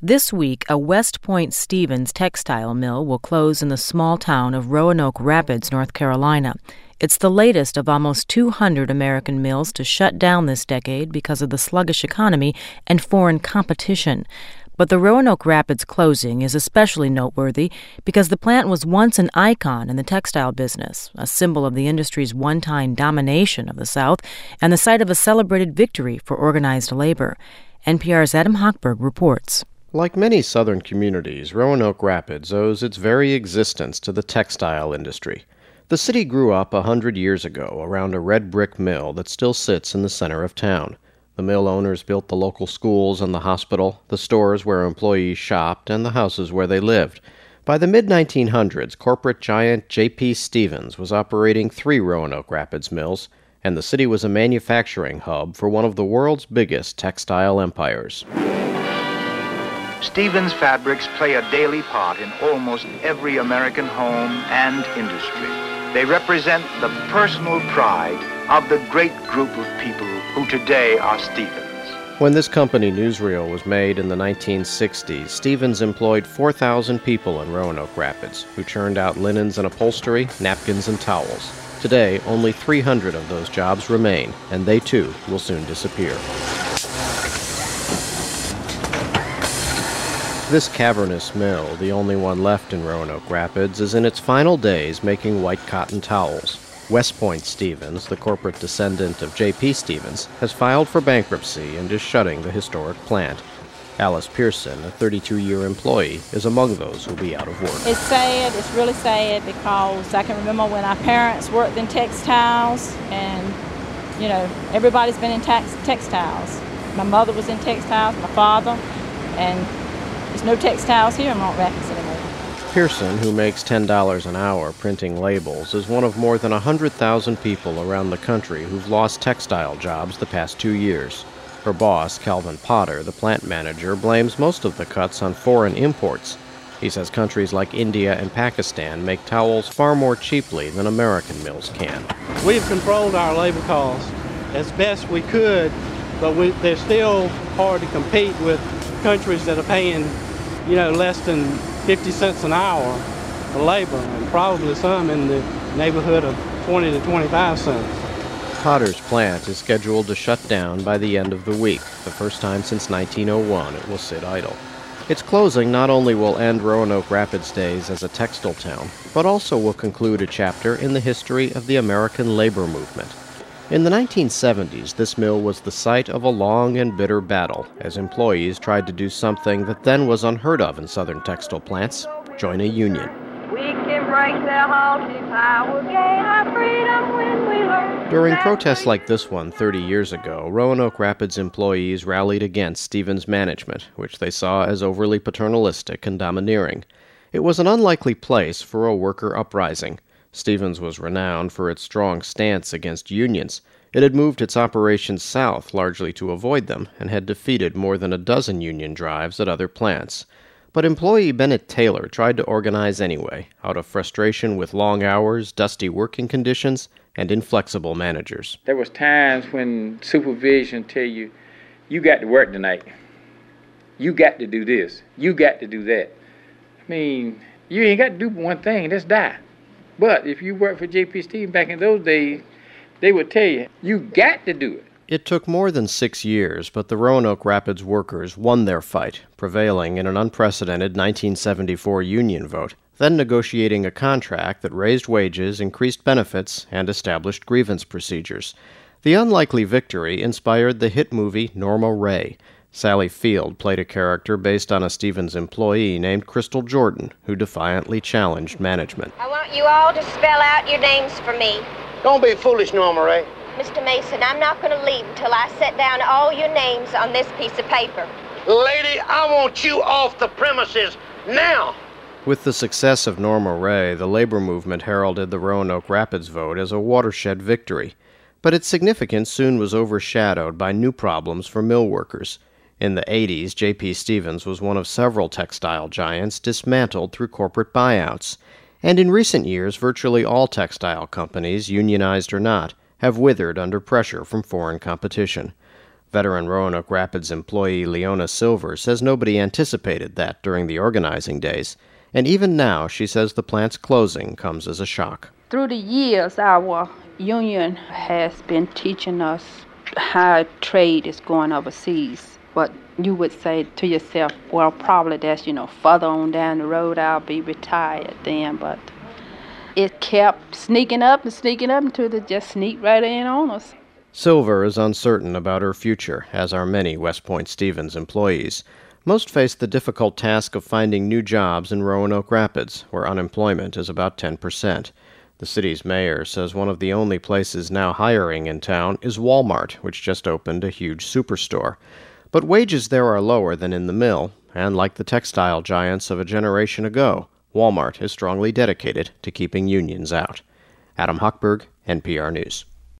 This week, a West Point Stevens textile mill will close in the small town of Roanoke Rapids, North Carolina. It's the latest of almost 200 American mills to shut down this decade because of the sluggish economy and foreign competition. But the Roanoke Rapids closing is especially noteworthy because the plant was once an icon in the textile business, a symbol of the industry's one-time domination of the South, and the site of a celebrated victory for organized labor. NPR's Adam Hochberg reports. Like many southern communities, Roanoke Rapids owes its very existence to the textile industry. The city grew up 100 years ago around a red brick mill that still sits in the center of town. The mill owners built the local schools and the hospital, the stores where employees shopped, and the houses where they lived. By the mid-1900s, corporate giant J.P. Stevens was operating 3 Roanoke Rapids mills, and the city was a manufacturing hub for one of the world's biggest textile empires. Stevens fabrics play a daily part in almost every American home and industry. They represent the personal pride of the great group of people who today are Stevens. When this company newsreel was made in the 1960s, Stevens employed 4,000 people in Roanoke Rapids, who churned out linens and upholstery, napkins and towels. Today, only 300 of those jobs remain, and they too will soon disappear. This cavernous mill, the only one left in Roanoke Rapids, is in its final days making white cotton towels. West Point Stevens, the corporate descendant of J.P. Stevens, has filed for bankruptcy and is shutting the historic plant. Alice Pearson, a 32-year employee, is among those who'll be out of work. It's sad. It's really sad because I can remember when our parents worked in textiles and, everybody's been in textiles. My mother was in textiles, my father, and there's no textiles here in Roanoke Rapids anymore. Pearson, who makes $10 an hour printing labels, is one of more than 100,000 people around the country who've lost textile jobs the past 2 years. Her boss, Calvin Potter, the plant manager, blames most of the cuts on foreign imports. He says countries like India and Pakistan make towels far more cheaply than American mills can. We've controlled our labor costs as best we could, but they're still hard to compete with countries that are paying, less than 50 cents an hour for labor, and probably some in the neighborhood of 20 to 25 cents. Potter's plant is scheduled to shut down by the end of the week. The first time since 1901 it will sit idle. Its closing not only will end Roanoke Rapids days as a textile town, but also will conclude a chapter in the history of the American labor movement. In the 1970s, this mill was the site of a long and bitter battle as employees tried to do something that then was unheard of in southern textile plants: join a union. We can break their haughty power, gain our freedom when we learn. During protests like this one 30 years ago, Roanoke Rapids employees rallied against Stevens' management, which they saw as overly paternalistic and domineering. It was an unlikely place for a worker uprising. Stevens was renowned for its strong stance against unions. It had moved its operations south largely to avoid them and had defeated more than a dozen union drives at other plants. But employee Bennett Taylor tried to organize anyway, out of frustration with long hours, dusty working conditions, and inflexible managers. There was times when supervision tell you, you got to work tonight. You got to do this. You got to do that. I mean, you ain't got to do one thing, just die. But if you worked for J.P. Stevens back in those days, they would tell you, you got to do it. It took more than 6 years, but the Roanoke Rapids workers won their fight, prevailing in an unprecedented 1974 union vote, then negotiating a contract that raised wages, increased benefits, and established grievance procedures. The unlikely victory inspired the hit movie Norma Ray. Sally Field played a character based on a Stevens employee named Crystal Jordan, who defiantly challenged management. I want you all to spell out your names for me. Don't be foolish, Norma Ray. Mr. Mason, I'm not going to leave until I set down all your names on this piece of paper. Lady, I want you off the premises now. With the success of Norma Ray, the labor movement heralded the Roanoke Rapids vote as a watershed victory. But its significance soon was overshadowed by new problems for mill workers. In the 80s, J.P. Stevens was one of several textile giants dismantled through corporate buyouts. And in recent years, virtually all textile companies, unionized or not, have withered under pressure from foreign competition. Veteran Roanoke Rapids employee Leona Silver says nobody anticipated that during the organizing days, and even now she says the plant's closing comes as a shock. Through the years, our union has been teaching us how trade is going overseas. But you would say to yourself, well, probably that's, further on down the road, I'll be retired then. But it kept sneaking up until it just sneaked right in on us. Silver is uncertain about her future, as are many West Point Stevens employees. Most face the difficult task of finding new jobs in Roanoke Rapids, where unemployment is about 10%. The city's mayor says one of the only places now hiring in town is Walmart, which just opened a huge superstore. But wages there are lower than in the mill, and like the textile giants of a generation ago, Walmart is strongly dedicated to keeping unions out. Adam Hochberg, NPR News.